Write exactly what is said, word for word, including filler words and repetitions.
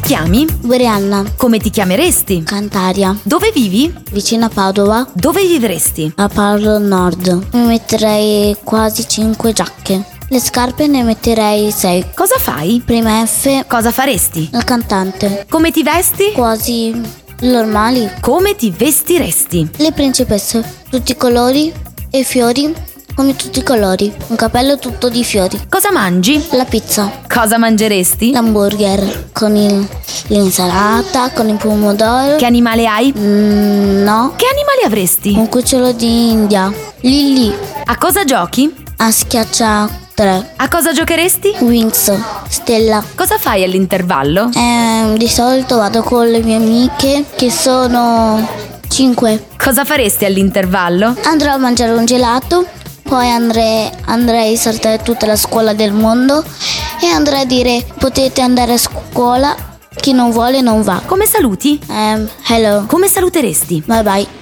chiami? Brianna. Come ti chiameresti? Cantaria. Dove vivi? Vicino a Padova. Dove vivresti? A Paolo Nord. Mi metterei quasi cinque giacche. Le scarpe ne metterei sei. Cosa fai? Prima F. Cosa faresti? Il cantante. Come ti vesti? Quasi normali. Come ti vestiresti? Le principesse. Tutti i colori e fiori. Come tutti i colori. Un cappello tutto di fiori. Cosa mangi? La pizza. Cosa mangeresti? L'hamburger. Con il, l'insalata, con il pomodoro. Che animale hai? Mm, no. Che animale avresti? Un cucciolo di India. Lily. A cosa giochi? A schiaccia tre. A cosa giocheresti? Wings. Stella. Cosa fai all'intervallo? Eh, di solito vado con le mie amiche, che sono cinque. Cosa faresti all'intervallo? Andrò a mangiare un gelato. Poi andrei, andrei a saltare tutta la scuola del mondo e andrei a dire: potete andare a scuola, chi non vuole non va. Come saluti? Um, hello. Come saluteresti? Bye bye.